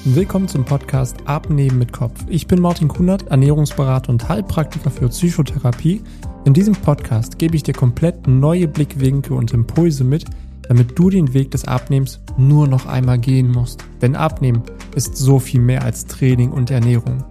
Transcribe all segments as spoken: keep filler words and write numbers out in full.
Willkommen zum Podcast Abnehmen mit Kopf. Ich bin Martin Kunert, Ernährungsberater und Heilpraktiker für Psychotherapie. In diesem Podcast gebe ich dir komplett neue Blickwinkel und Impulse mit, damit du den Weg des Abnehmens nur noch einmal gehen musst. Denn Abnehmen ist so viel mehr als Training und Ernährung.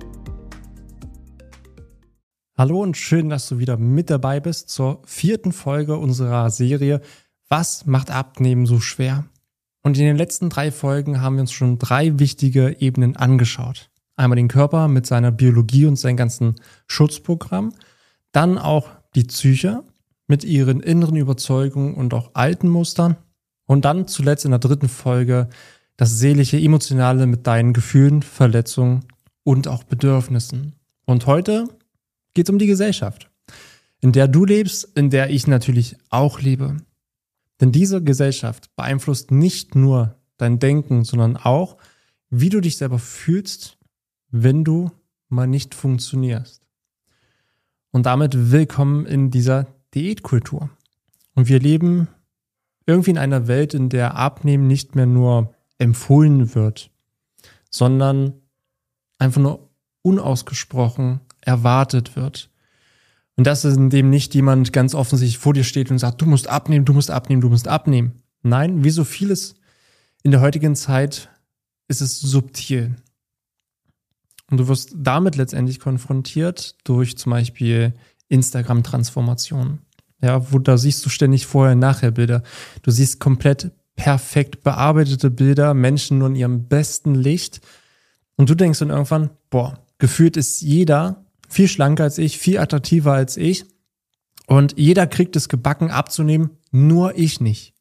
Hallo und schön, dass du wieder mit dabei bist zur vierten Folge unserer Serie Was macht Abnehmen so schwer? Und in den letzten drei Folgen haben wir uns schon drei wichtige Ebenen angeschaut. Einmal den Körper mit seiner Biologie und seinem ganzen Schutzprogramm, dann auch die Psyche mit ihren inneren Überzeugungen und auch alten Mustern und dann zuletzt in der dritten Folge das seelische, emotionale mit deinen Gefühlen, Verletzungen und auch Bedürfnissen. Und heute geht es um die Gesellschaft, in der du lebst, in der ich natürlich auch lebe. Denn diese Gesellschaft beeinflusst nicht nur dein Denken, sondern auch, wie du dich selber fühlst, wenn du mal nicht funktionierst. Und damit willkommen in dieser Diätkultur. Und wir leben irgendwie in einer Welt, in der Abnehmen nicht mehr nur empfohlen wird, sondern einfach nur unausgesprochen erwartet wird. Und das ist, indem nicht jemand ganz offensichtlich vor dir steht und sagt, du musst abnehmen, du musst abnehmen, du musst abnehmen. Nein, wie so vieles in der heutigen Zeit ist es subtil. Und du wirst damit letztendlich konfrontiert durch zum Beispiel Instagram-Transformationen. Ja, wo da siehst du ständig Vorher-Nachher-Bilder. Du siehst komplett perfekt bearbeitete Bilder, Menschen nur in ihrem besten Licht. Und du denkst dann irgendwann, boah, gefühlt ist jeder viel schlanker als ich, viel attraktiver als ich. Und jeder kriegt es gebacken abzunehmen, nur ich nicht.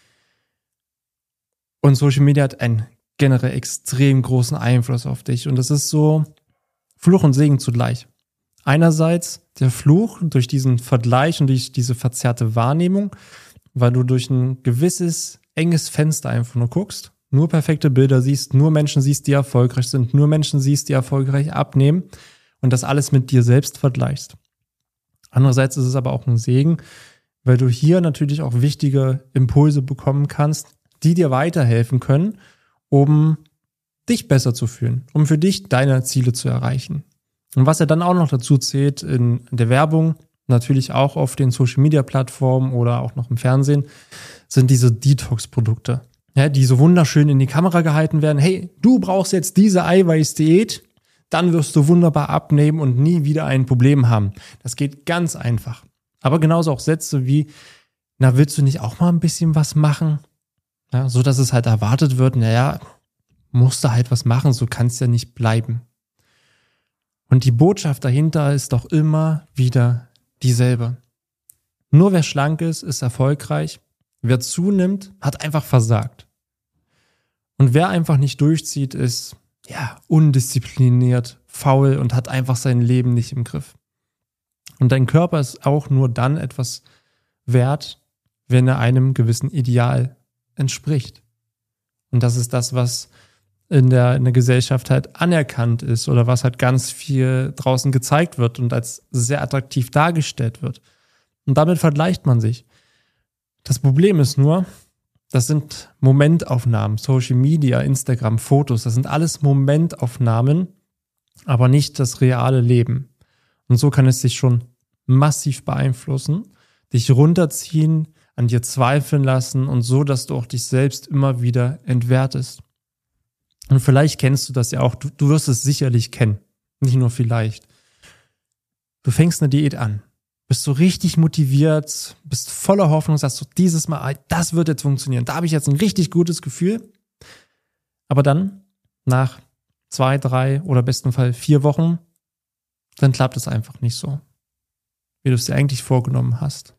Und Social Media hat einen generell extrem großen Einfluss auf dich. Und das ist so Fluch und Segen zugleich. Einerseits der Fluch durch diesen Vergleich und durch diese verzerrte Wahrnehmung, weil du durch ein gewisses, enges Fenster einfach nur guckst, nur perfekte Bilder siehst, nur Menschen siehst, die erfolgreich sind, nur Menschen siehst, die erfolgreich abnehmen. Und das alles mit dir selbst vergleichst. Andererseits ist es aber auch ein Segen, weil du hier natürlich auch wichtige Impulse bekommen kannst, die dir weiterhelfen können, um dich besser zu fühlen, um für dich deine Ziele zu erreichen. Und was ja dann auch noch dazu zählt in der Werbung, natürlich auch auf den Social-Media-Plattformen oder auch noch im Fernsehen, sind diese Detox-Produkte, ja, die so wunderschön in die Kamera gehalten werden. Hey, du brauchst jetzt diese Eiweißdiät, dann wirst du wunderbar abnehmen und nie wieder ein Problem haben. Das geht ganz einfach. Aber genauso auch Sätze wie, na, willst du nicht auch mal ein bisschen was machen? Ja, so dass es halt erwartet wird, naja, musst du halt was machen, so kann es ja nicht bleiben. Und die Botschaft dahinter ist doch immer wieder dieselbe. Nur wer schlank ist, ist erfolgreich. Wer zunimmt, hat einfach versagt. Und wer einfach nicht durchzieht, ist ja, undiszipliniert, faul und hat einfach sein Leben nicht im Griff. Und dein Körper ist auch nur dann etwas wert, wenn er einem gewissen Ideal entspricht. Und das ist das, was in der, in der Gesellschaft halt anerkannt ist oder was halt ganz viel draußen gezeigt wird und als sehr attraktiv dargestellt wird. Und damit vergleicht man sich. Das Problem ist nur, das sind Momentaufnahmen, Social Media, Instagram, Fotos, das sind alles Momentaufnahmen, aber nicht das reale Leben. Und so kann es dich schon massiv beeinflussen, dich runterziehen, an dir zweifeln lassen und so, dass du auch dich selbst immer wieder entwertest. Und vielleicht kennst du das ja auch, du, du wirst es sicherlich kennen, nicht nur vielleicht. Du fängst eine Diät an. Bist du richtig motiviert, bist voller Hoffnung, sagst du, dieses Mal, das wird jetzt funktionieren. Da habe ich jetzt ein richtig gutes Gefühl. Aber dann, nach zwei, drei oder besten Fall vier Wochen, dann klappt es einfach nicht so, wie du es dir eigentlich vorgenommen hast.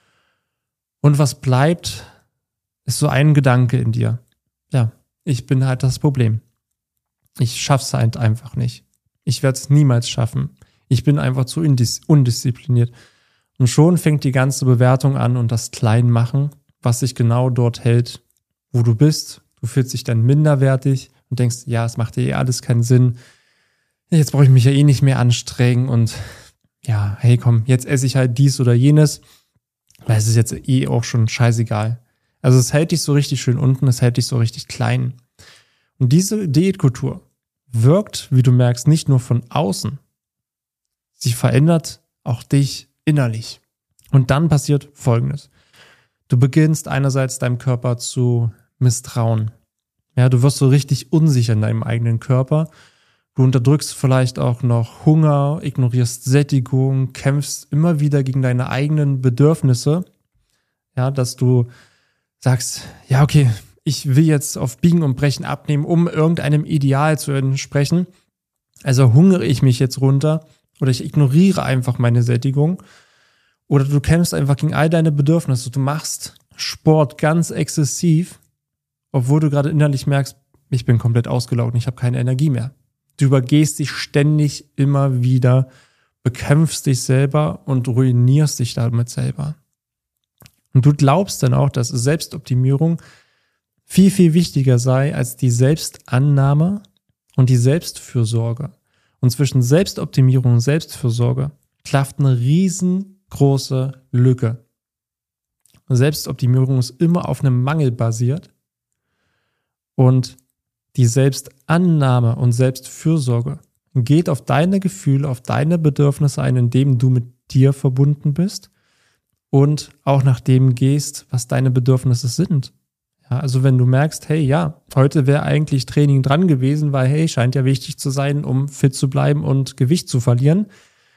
Und was bleibt, ist so ein Gedanke in dir. Ja, ich bin halt das Problem. Ich schaff's halt einfach nicht. Ich werde es niemals schaffen. Ich bin einfach zu indis- undiszipliniert. Und schon fängt die ganze Bewertung an und das Kleinmachen, was sich genau dort hält, wo du bist. Du fühlst dich dann minderwertig und denkst, ja, es macht dir eh alles keinen Sinn. Jetzt brauche ich mich ja eh nicht mehr anstrengen und ja, hey komm, jetzt esse ich halt dies oder jenes, weil es ist jetzt eh auch schon scheißegal. Also es hält dich so richtig schön unten, es hält dich so richtig klein. Und diese Diätkultur, wirkt, wie du merkst, nicht nur von außen. Sie verändert auch dich innerlich. Und dann passiert Folgendes. Du beginnst einerseits deinem Körper zu misstrauen. Ja, du wirst so richtig unsicher in deinem eigenen Körper. Du unterdrückst vielleicht auch noch Hunger, ignorierst Sättigung, kämpfst immer wieder gegen deine eigenen Bedürfnisse. Ja, dass du sagst, ja, okay, ich will jetzt auf Biegen und Brechen abnehmen, um irgendeinem Ideal zu entsprechen. Also hungere ich mich jetzt runter oder ich ignoriere einfach meine Sättigung. Oder du kämpfst einfach gegen all deine Bedürfnisse. Du machst Sport ganz exzessiv, obwohl du gerade innerlich merkst, ich bin komplett ausgelaugt und ich habe keine Energie mehr. Du übergehst dich ständig immer wieder, bekämpfst dich selber und ruinierst dich damit selber. Und du glaubst dann auch, dass Selbstoptimierung viel, viel wichtiger sei als die Selbstannahme und die Selbstfürsorge. Und zwischen Selbstoptimierung und Selbstfürsorge klafft eine riesengroße Lücke. Selbstoptimierung ist immer auf einem Mangel basiert und die Selbstannahme und Selbstfürsorge geht auf deine Gefühle, auf deine Bedürfnisse ein, indem du mit dir verbunden bist und auch nach dem gehst, was deine Bedürfnisse sind. Ja, also wenn du merkst, hey, ja, heute wäre eigentlich Training dran gewesen, weil, hey, scheint ja wichtig zu sein, um fit zu bleiben und Gewicht zu verlieren.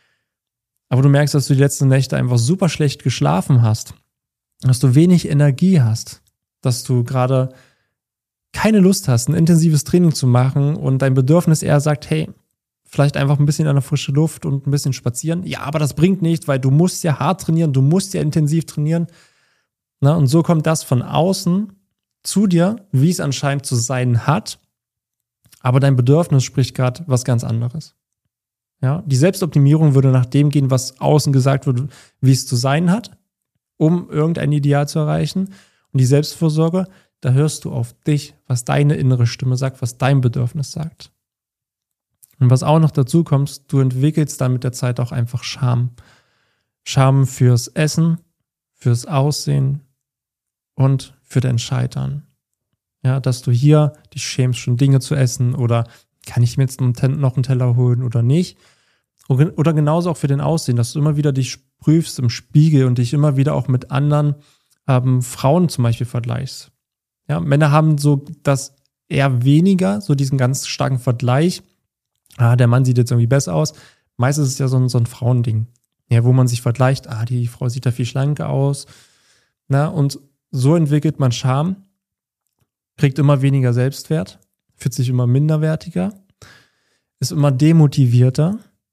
Aber du merkst, dass du die letzten Nächte einfach super schlecht geschlafen hast, dass du wenig Energie hast, dass du gerade keine Lust hast, ein intensives Training zu machen und dein Bedürfnis eher sagt, hey, vielleicht einfach ein bisschen an der frischen Luft und ein bisschen spazieren. Ja, aber das bringt nichts, weil du musst ja hart trainieren, du musst ja intensiv trainieren. Na, und so kommt das von außen zu dir, wie es anscheinend zu sein hat, aber dein Bedürfnis spricht gerade was ganz anderes. Ja, die Selbstoptimierung würde nach dem gehen, was außen gesagt wird, wie es zu sein hat, um irgendein Ideal zu erreichen. Und die Selbstfürsorge, da hörst du auf dich, was deine innere Stimme sagt, was dein Bedürfnis sagt. Und was auch noch dazu kommt, du entwickelst dann mit der Zeit auch einfach Scham. Scham fürs Essen, fürs Aussehen und für dein Scheitern. Ja, dass du hier dich schämst, schon Dinge zu essen oder kann ich mir jetzt noch einen Teller holen oder nicht? Oder genauso auch für den Aussehen, dass du immer wieder dich prüfst im Spiegel und dich immer wieder auch mit anderen ähm, Frauen zum Beispiel vergleichst. Ja, Männer haben so das eher weniger, so diesen ganz starken Vergleich. Ah, der Mann sieht jetzt irgendwie besser aus. Meistens ist es ja so ein, so ein Frauending, ja, wo man sich vergleicht. Ah, die Frau sieht da viel schlanker aus. Na, und so entwickelt man Scham, kriegt immer weniger Selbstwert, fühlt sich immer minderwertiger, ist immer demotivierter,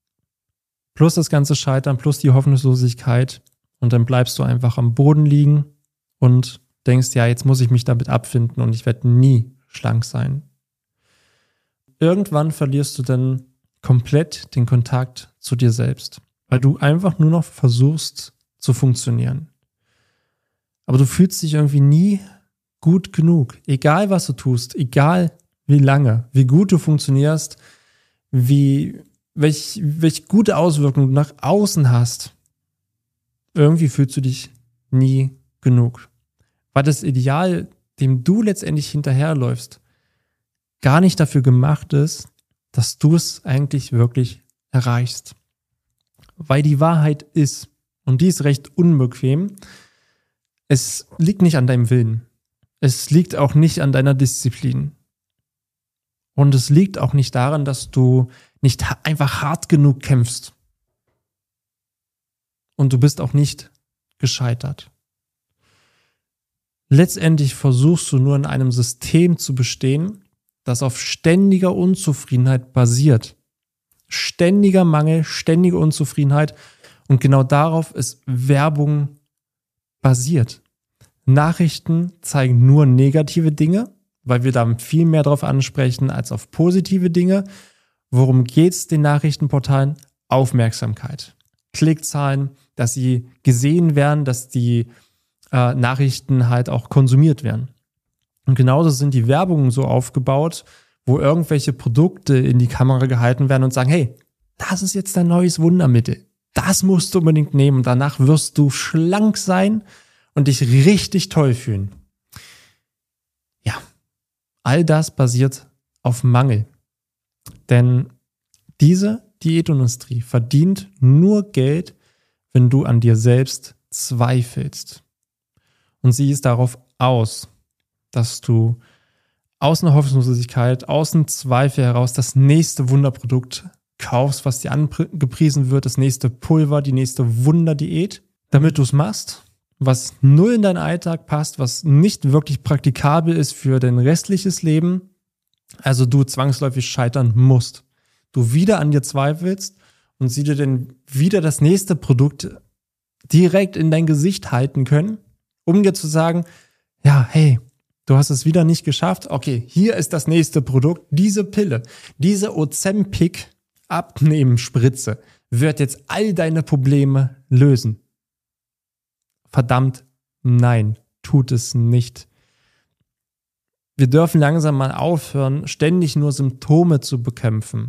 plus das ganze Scheitern, plus die Hoffnungslosigkeit und dann bleibst du einfach am Boden liegen und denkst, ja, jetzt muss ich mich damit abfinden und ich werde nie schlank sein. Irgendwann verlierst du dann komplett den Kontakt zu dir selbst, weil du einfach nur noch versuchst zu funktionieren. Aber du fühlst dich irgendwie nie gut genug. Egal, was du tust, egal wie lange, wie gut du funktionierst, wie, welch, welch gute Auswirkungen du nach außen hast, irgendwie fühlst du dich nie genug. Weil das Ideal, dem du letztendlich hinterherläufst, gar nicht dafür gemacht ist, dass du es eigentlich wirklich erreichst. Weil die Wahrheit ist, und die ist recht unbequem, es liegt nicht an deinem Willen. Es liegt auch nicht an deiner Disziplin. Und es liegt auch nicht daran, dass du nicht einfach hart genug kämpfst. Und du bist auch nicht gescheitert. Letztendlich versuchst du nur in einem System zu bestehen, das auf ständiger Unzufriedenheit basiert. Ständiger Mangel, ständige Unzufriedenheit. Und genau darauf ist Werbung basiert. Nachrichten zeigen nur negative Dinge, weil wir da viel mehr drauf ansprechen als auf positive Dinge. Worum geht es den Nachrichtenportalen? Aufmerksamkeit. Klickzahlen, dass sie gesehen werden, dass die äh, Nachrichten halt auch konsumiert werden. Und genauso sind die Werbungen so aufgebaut, wo irgendwelche Produkte in die Kamera gehalten werden und sagen, hey, das ist jetzt dein neues Wundermittel. Das musst du unbedingt nehmen. Danach wirst du schlank sein und dich richtig toll fühlen. Ja, all das basiert auf Mangel. Denn diese Diätindustrie verdient nur Geld, wenn du an dir selbst zweifelst. Und sie ist darauf aus, dass du aus einer Hoffnungslosigkeit, aus einem Zweifel heraus das nächste Wunderprodukt kaufst, was dir angepriesen wird, das nächste Pulver, die nächste Wunderdiät, damit du es machst, was null in deinen Alltag passt, was nicht wirklich praktikabel ist für dein restliches Leben, also du zwangsläufig scheitern musst. Du wieder an dir zweifelst und sie dir dann wieder das nächste Produkt direkt in dein Gesicht halten können, um dir zu sagen, ja, hey, du hast es wieder nicht geschafft. Okay, hier ist das nächste Produkt. Diese Pille, diese Ozempic Abnehmspritze wird jetzt all deine Probleme lösen. Verdammt, nein, tut es nicht. Wir dürfen langsam mal aufhören, ständig nur Symptome zu bekämpfen.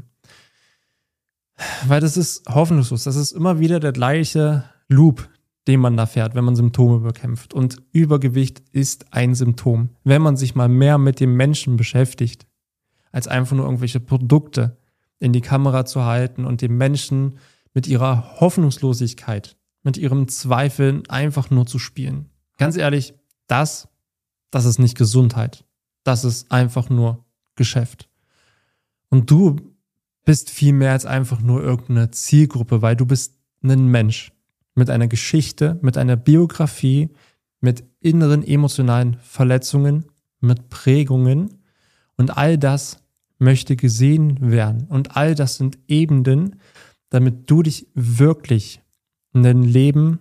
Weil das ist hoffnungslos. Das ist immer wieder der gleiche Loop, den man da fährt, wenn man Symptome bekämpft. Und Übergewicht ist ein Symptom. Wenn man sich mal mehr mit dem Menschen beschäftigt, als einfach nur irgendwelche Produkte in die Kamera zu halten und dem Menschen mit ihrer Hoffnungslosigkeit, mit ihrem Zweifeln einfach nur zu spielen. Ganz ehrlich, das, das ist nicht Gesundheit. Das ist einfach nur Geschäft. Und du bist viel mehr als einfach nur irgendeine Zielgruppe, weil du bist ein Mensch mit einer Geschichte, mit einer Biografie, mit inneren emotionalen Verletzungen, mit Prägungen und all das möchte gesehen werden und all das sind Ebenen, damit du dich wirklich in deinem Leben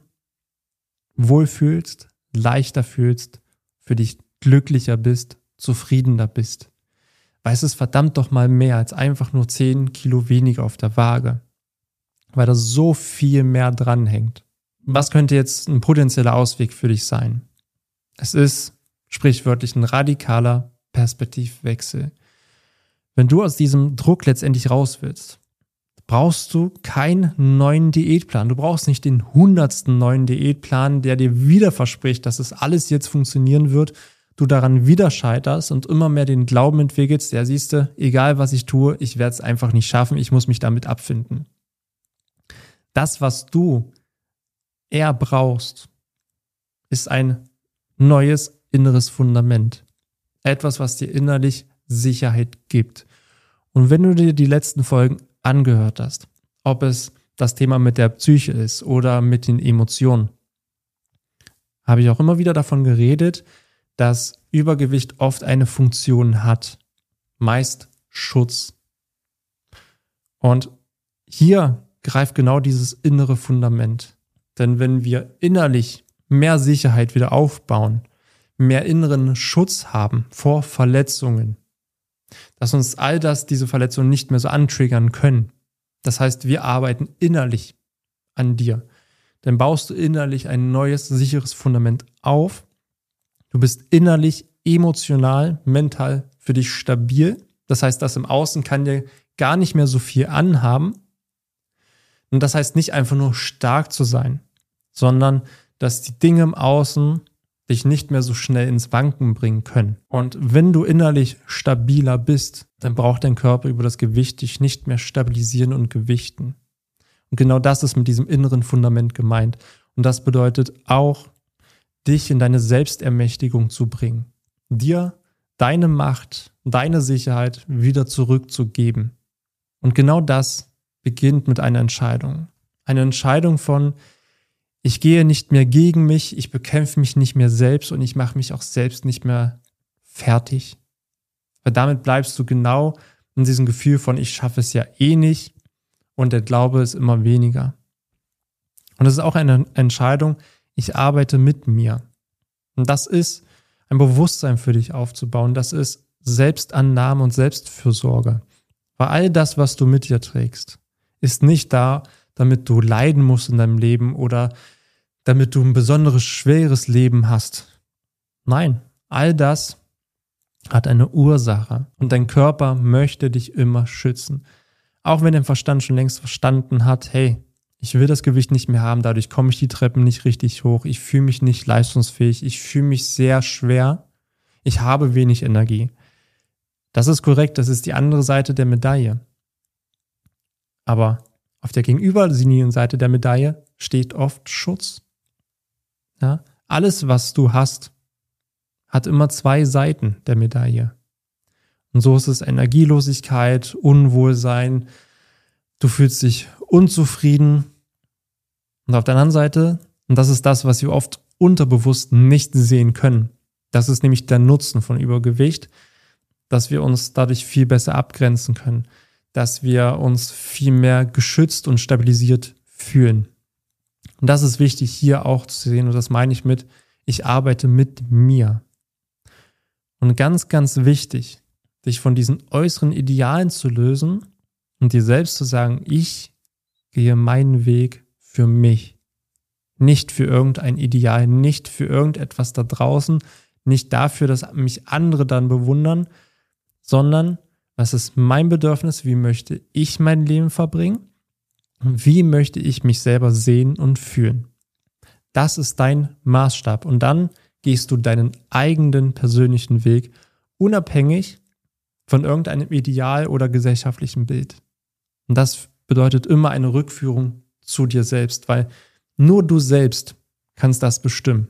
wohlfühlst, leichter fühlst, für dich glücklicher bist, zufriedener bist. Weil es ist verdammt doch mal mehr als einfach nur zehn Kilo weniger auf der Waage. Weil da so viel mehr dranhängt. Was könnte jetzt ein potenzieller Ausweg für dich sein? Es ist sprichwörtlich ein radikaler Perspektivwechsel. Wenn du aus diesem Druck letztendlich raus willst, brauchst du keinen neuen Diätplan. Du brauchst nicht den hundertsten neuen Diätplan, der dir wieder verspricht, dass es alles jetzt funktionieren wird, du daran wieder scheiterst und immer mehr den Glauben entwickelst, ja siehste, egal was ich tue, ich werde es einfach nicht schaffen, ich muss mich damit abfinden. Das, was du eher brauchst, ist ein neues inneres Fundament. Etwas, was dir innerlich Sicherheit gibt. Und wenn du dir die letzten Folgen angehört hast, ob es das Thema mit der Psyche ist oder mit den Emotionen, habe ich auch immer wieder davon geredet, dass Übergewicht oft eine Funktion hat, meist Schutz. Und hier greift genau dieses innere Fundament. Denn wenn wir innerlich mehr Sicherheit wieder aufbauen, mehr inneren Schutz haben vor Verletzungen, dass uns all das, diese Verletzungen nicht mehr so antriggern können. Das heißt, wir arbeiten innerlich an dir. Dann baust du innerlich ein neues, sicheres Fundament auf. Du bist innerlich, emotional, mental für dich stabil. Das heißt, das im Außen kann dir gar nicht mehr so viel anhaben. Und das heißt nicht einfach nur stark zu sein, sondern dass die Dinge im Außen dich nicht mehr so schnell ins Wanken bringen können. Und wenn du innerlich stabiler bist, dann braucht dein Körper über das Gewicht dich nicht mehr stabilisieren und gewichten. Und genau das ist mit diesem inneren Fundament gemeint. Und das bedeutet auch, dich in deine Selbstermächtigung zu bringen. Dir deine Macht, deine Sicherheit wieder zurückzugeben. Und genau das beginnt mit einer Entscheidung. Eine Entscheidung von, ich gehe nicht mehr gegen mich, ich bekämpfe mich nicht mehr selbst und ich mache mich auch selbst nicht mehr fertig. Weil damit bleibst du genau in diesem Gefühl von, ich schaffe es ja eh nicht und der Glaube ist immer weniger. Und das ist auch eine Entscheidung, ich arbeite mit mir. Und das ist ein Bewusstsein für dich aufzubauen, das ist Selbstannahme und Selbstfürsorge. Weil all das, was du mit dir trägst, ist nicht da, damit du leiden musst in deinem Leben oder damit du ein besonderes, schweres Leben hast. Nein, all das hat eine Ursache und dein Körper möchte dich immer schützen. Auch wenn dein Verstand schon längst verstanden hat, hey, ich will das Gewicht nicht mehr haben, dadurch komme ich die Treppen nicht richtig hoch, ich fühle mich nicht leistungsfähig, ich fühle mich sehr schwer, ich habe wenig Energie. Das ist korrekt, das ist die andere Seite der Medaille. Aber auf der gegenüberliegenden Seite der Medaille steht oft Schutz. Ja? Alles, was du hast, hat immer zwei Seiten der Medaille. Und so ist es Energielosigkeit, Unwohlsein, du fühlst dich unzufrieden. Und auf der anderen Seite, und das ist das, was wir oft unterbewusst nicht sehen können, das ist nämlich der Nutzen von Übergewicht, dass wir uns dadurch viel besser abgrenzen können, dass wir uns viel mehr geschützt und stabilisiert fühlen. Und das ist wichtig hier auch zu sehen, und das meine ich mit, ich arbeite mit mir. Und ganz, ganz wichtig, dich von diesen äußeren Idealen zu lösen und dir selbst zu sagen, ich gehe meinen Weg für mich. Nicht für irgendein Ideal, nicht für irgendetwas da draußen, nicht dafür, dass mich andere dann bewundern, sondern was ist mein Bedürfnis, wie möchte ich mein Leben verbringen und wie möchte ich mich selber sehen und fühlen. Das ist dein Maßstab und dann gehst du deinen eigenen persönlichen Weg, unabhängig von irgendeinem Ideal oder gesellschaftlichen Bild. Und das bedeutet immer eine Rückführung zu dir selbst, weil nur du selbst kannst das bestimmen.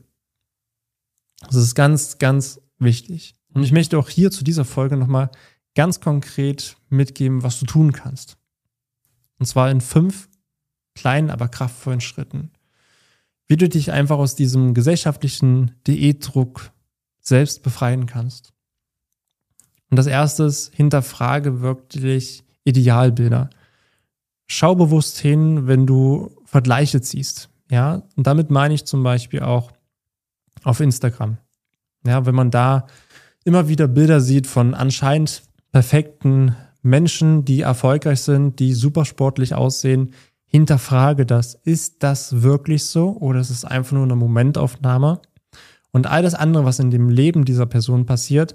Das ist ganz, ganz wichtig. Und ich möchte auch hier zu dieser Folge nochmal ganz konkret mitgeben, was du tun kannst. Und zwar in fünf kleinen, aber kraftvollen Schritten. Wie du dich einfach aus diesem gesellschaftlichen Diätdruck selbst befreien kannst. Und das erste ist, hinterfrage wirklich Idealbilder. Schau bewusst hin, wenn du Vergleiche ziehst. Ja, und damit meine ich zum Beispiel auch auf Instagram. Ja, wenn man da immer wieder Bilder sieht von anscheinend perfekten Menschen, die erfolgreich sind, die super sportlich aussehen, hinterfrage das. Ist das wirklich so oder ist es einfach nur eine Momentaufnahme? Und all das andere, was in dem Leben dieser Person passiert,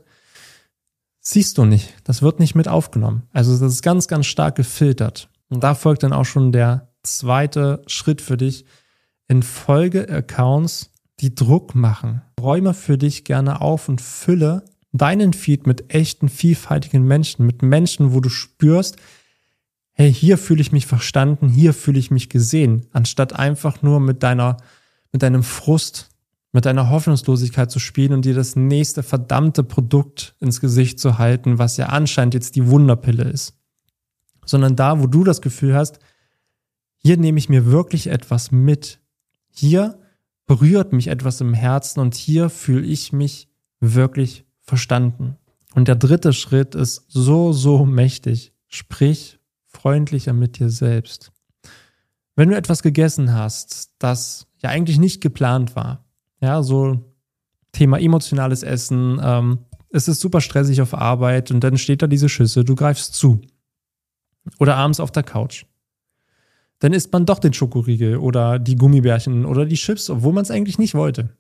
siehst du nicht. Das wird nicht mit aufgenommen. Also das ist ganz, ganz stark gefiltert. Und da folgt dann auch schon der zweite Schritt für dich. Entfolge Accounts, die Druck machen. Räume für dich gerne auf und fülle deinen Feed mit echten, vielfältigen Menschen, mit Menschen, wo du spürst, hey, hier fühle ich mich verstanden, hier fühle ich mich gesehen, anstatt einfach nur mit deiner, mit deinem Frust, mit deiner Hoffnungslosigkeit zu spielen und dir das nächste verdammte Produkt ins Gesicht zu halten, was ja anscheinend jetzt die Wunderpille ist. Sondern da, wo du das Gefühl hast, hier nehme ich mir wirklich etwas mit. Hier berührt mich etwas im Herzen und hier fühle ich mich wirklich verstanden. Und der dritte Schritt ist so, so mächtig. Sprich freundlicher mit dir selbst. Wenn du etwas gegessen hast, das ja eigentlich nicht geplant war, ja, so Thema emotionales Essen, ähm, es ist super stressig auf Arbeit und dann steht da diese Schüssel, du greifst zu. Oder abends auf der Couch. Dann isst man doch den Schokoriegel oder die Gummibärchen oder die Chips, obwohl man es eigentlich nicht wollte.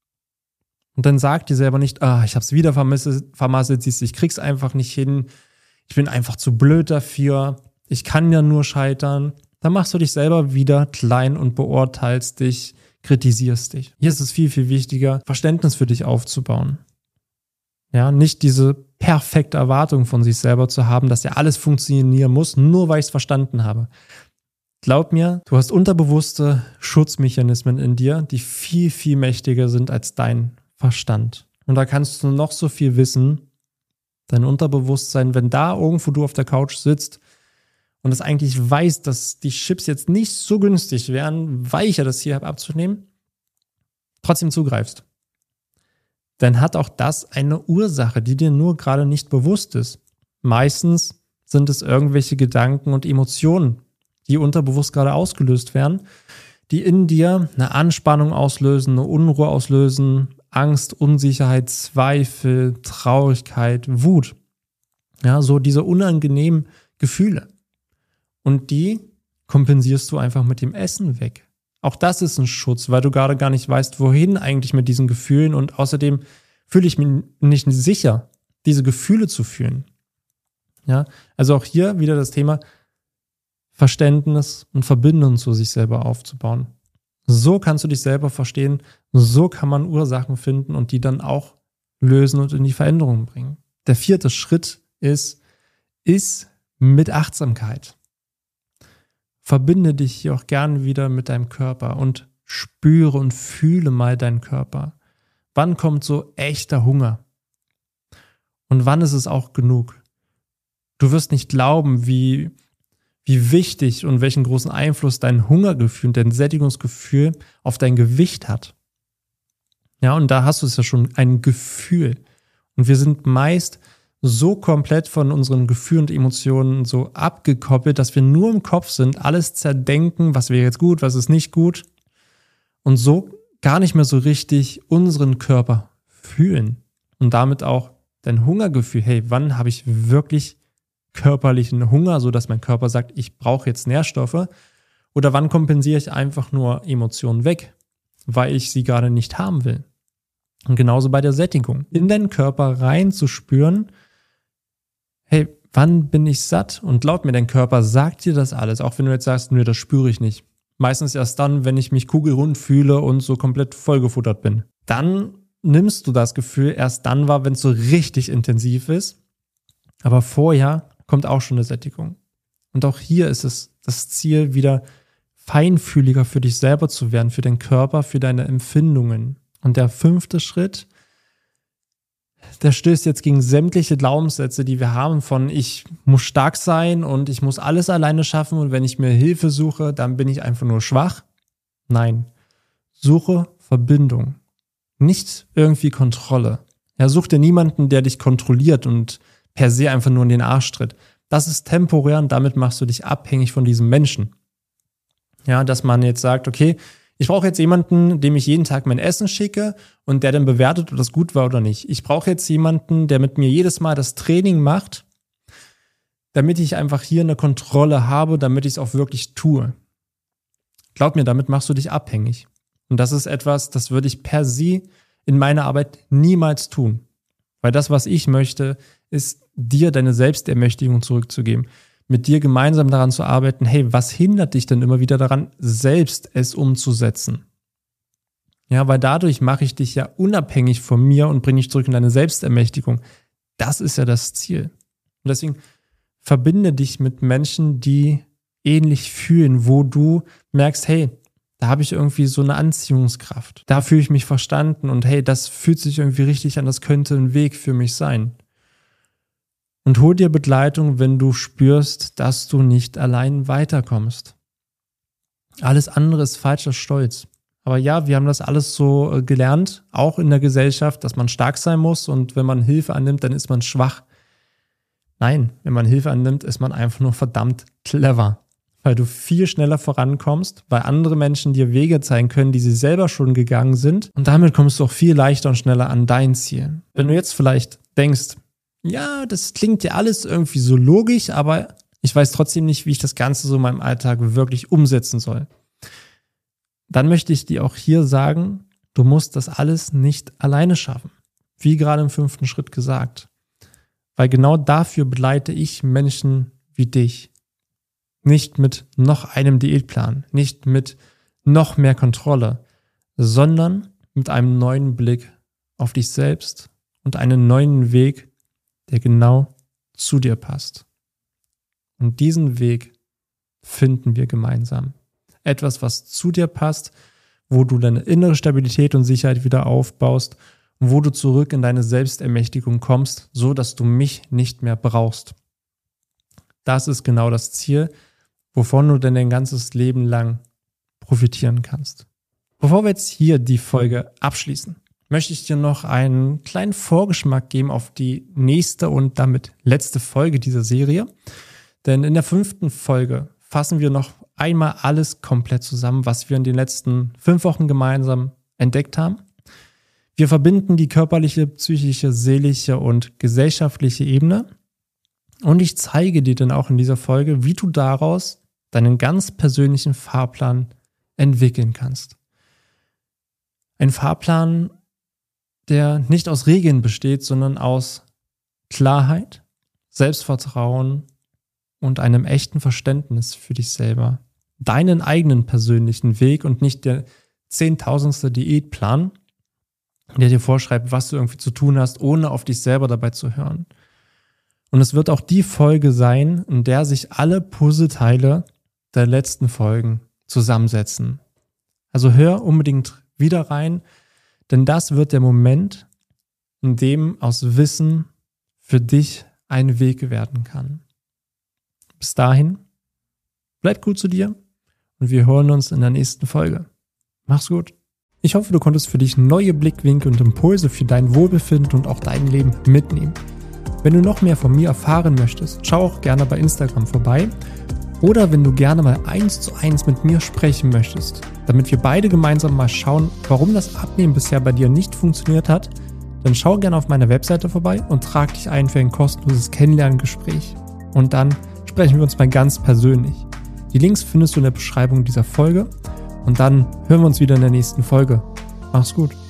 Und dann sagt dir selber nicht, ah, ich hab's wieder vermasselt, siehst du, ich krieg's einfach nicht hin, ich bin einfach zu blöd dafür, ich kann ja nur scheitern. Dann machst du dich selber wieder klein und beurteilst dich, kritisierst dich. Hier ist es viel, viel wichtiger, Verständnis für dich aufzubauen. Ja, nicht diese perfekte Erwartung von sich selber zu haben, dass ja alles funktionieren muss, nur weil ich es verstanden habe. Glaub mir, du hast unterbewusste Schutzmechanismen in dir, die viel, viel mächtiger sind als dein Verstand. Und da kannst du noch so viel wissen, dein Unterbewusstsein, wenn da irgendwo du auf der Couch sitzt und es eigentlich weiß, dass die Chips jetzt nicht so günstig wären, weil ich ja das hier habe abzunehmen, trotzdem zugreifst. Dann hat auch das eine Ursache, die dir nur gerade nicht bewusst ist. Meistens sind es irgendwelche Gedanken und Emotionen, die unterbewusst gerade ausgelöst werden, die in dir eine Anspannung auslösen, eine Unruhe auslösen, Angst, Unsicherheit, Zweifel, Traurigkeit, Wut. Ja, so diese unangenehmen Gefühle. Und die kompensierst du einfach mit dem Essen weg. Auch das ist ein Schutz, weil du gerade gar nicht weißt, wohin eigentlich mit diesen Gefühlen, und außerdem fühle ich mich nicht sicher, diese Gefühle zu fühlen. Ja, also auch hier wieder das Thema Verständnis und Verbindung zu sich selber aufzubauen. So kannst du dich selber verstehen, so kann man Ursachen finden und die dann auch lösen und in die Veränderung bringen. Der vierte Schritt ist, ist mit Achtsamkeit. verbinde dich hier auch gern wieder mit deinem Körper und spüre und fühle mal deinen Körper. Wann kommt so echter Hunger? Und wann ist es auch genug? Du wirst nicht glauben, wie, wie wichtig und welchen großen Einfluss dein Hungergefühl und dein Sättigungsgefühl auf dein Gewicht hat. Ja, und da hast du es ja schon, ein Gefühl. Und wir sind meist so komplett von unseren Gefühlen und Emotionen so abgekoppelt, dass wir nur im Kopf sind, alles zerdenken, was wäre jetzt gut, was ist nicht gut. Und so gar nicht mehr so richtig unseren Körper fühlen. Und damit auch dein Hungergefühl. Hey, wann habe ich wirklich körperlichen Hunger, sodass mein Körper sagt, ich brauche jetzt Nährstoffe? Oder wann kompensiere ich einfach nur Emotionen weg, weil ich sie gerade nicht haben will? Und genauso bei der Sättigung. In deinen Körper reinzuspüren, hey, wann bin ich satt? Und glaub mir, dein Körper sagt dir das alles, auch wenn du jetzt sagst, nö, das spüre ich nicht. Meistens erst dann, wenn ich mich kugelrund fühle und so komplett vollgefuttert bin. Dann nimmst du das Gefühl erst dann wahr, wenn es so richtig intensiv ist. Aber vorher kommt auch schon eine Sättigung. Und auch hier ist es das Ziel, wieder feinfühliger für dich selber zu werden, für deinen Körper, für deine Empfindungen. Und der fünfte Schritt, der stößt jetzt gegen sämtliche Glaubenssätze, die wir haben von ich muss stark sein und ich muss alles alleine schaffen und wenn ich mir Hilfe suche, dann bin ich einfach nur schwach. Nein, suche Verbindung, nicht irgendwie Kontrolle. Ja, such dir niemanden, der dich kontrolliert und per se einfach nur in den Arsch tritt. Das ist temporär und damit machst du dich abhängig von diesem Menschen. Ja, dass man jetzt sagt, okay, ich brauche jetzt jemanden, dem ich jeden Tag mein Essen schicke und der dann bewertet, ob das gut war oder nicht. Ich brauche jetzt jemanden, der mit mir jedes Mal das Training macht, damit ich einfach hier eine Kontrolle habe, damit ich es auch wirklich tue. Glaub mir, damit machst du dich abhängig. Und das ist etwas, das würde ich per se in meiner Arbeit niemals tun. Weil das, was ich möchte, ist dir deine Selbstermächtigung zurückzugeben. Mit dir gemeinsam daran zu arbeiten, hey, was hindert dich denn immer wieder daran, selbst es umzusetzen? Ja, weil dadurch mache ich dich ja unabhängig von mir und bringe dich zurück in deine Selbstermächtigung. Das ist ja das Ziel. Und deswegen verbinde dich mit Menschen, die ähnlich fühlen, wo du merkst, hey, da habe ich irgendwie so eine Anziehungskraft. Da fühle ich mich verstanden und hey, das fühlt sich irgendwie richtig an, das könnte ein Weg für mich sein. Und hol dir Begleitung, wenn du spürst, dass du nicht allein weiterkommst. Alles andere ist falscher Stolz. Aber ja, wir haben das alles so gelernt, auch in der Gesellschaft, dass man stark sein muss und wenn man Hilfe annimmt, dann ist man schwach. Nein, wenn man Hilfe annimmt, ist man einfach nur verdammt clever. Weil du viel schneller vorankommst, weil andere Menschen dir Wege zeigen können, die sie selber schon gegangen sind. Und damit kommst du auch viel leichter und schneller an dein Ziel. Wenn du jetzt vielleicht denkst, ja, das klingt ja alles irgendwie so logisch, aber ich weiß trotzdem nicht, wie ich das Ganze so in meinem Alltag wirklich umsetzen soll. Dann möchte ich dir auch hier sagen, du musst das alles nicht alleine schaffen. Wie gerade im fünften Schritt gesagt. Weil genau dafür begleite ich Menschen wie dich. Nicht mit noch einem Diätplan, nicht mit noch mehr Kontrolle, sondern mit einem neuen Blick auf dich selbst und einen neuen Weg, der genau zu dir passt. Und diesen Weg finden wir gemeinsam. Etwas, was zu dir passt, wo du deine innere Stabilität und Sicherheit wieder aufbaust und wo du zurück in deine Selbstermächtigung kommst, so dass du mich nicht mehr brauchst. Das ist genau das Ziel, wovon du denn dein ganzes Leben lang profitieren kannst. Bevor wir jetzt hier die Folge abschließen, möchte ich dir noch einen kleinen Vorgeschmack geben auf die nächste und damit letzte Folge dieser Serie. Denn in der fünften Folge fassen wir noch einmal alles komplett zusammen, was wir in den letzten fünf Wochen gemeinsam entdeckt haben. Wir verbinden die körperliche, psychische, seelische und gesellschaftliche Ebene. Und ich zeige dir dann auch in dieser Folge, wie du daraus deinen ganz persönlichen Fahrplan entwickeln kannst. Ein Fahrplan, der nicht aus Regeln besteht, sondern aus Klarheit, Selbstvertrauen und einem echten Verständnis für dich selber. Deinen eigenen persönlichen Weg und nicht der zehntausendste Diätplan, der dir vorschreibt, was du irgendwie zu tun hast, ohne auf dich selber dabei zu hören. Und es wird auch die Folge sein, in der sich alle Puzzleteile der letzten Folgen zusammensetzen. Also hör unbedingt wieder rein, denn das wird der Moment, in dem aus Wissen für dich ein Weg werden kann. Bis dahin, bleib gut zu dir und wir hören uns in der nächsten Folge. Mach's gut. Ich hoffe, du konntest für dich neue Blickwinkel und Impulse für dein Wohlbefinden und auch dein Leben mitnehmen. Wenn du noch mehr von mir erfahren möchtest, schau auch gerne bei Instagram vorbei. Oder wenn du gerne mal eins zu eins mit mir sprechen möchtest, damit wir beide gemeinsam mal schauen, warum das Abnehmen bisher bei dir nicht funktioniert hat, dann schau gerne auf meiner Webseite vorbei und trag dich ein für ein kostenloses Kennenlerngespräch. Und dann sprechen wir uns mal ganz persönlich. Die Links findest du in der Beschreibung dieser Folge und dann hören wir uns wieder in der nächsten Folge. Mach's gut.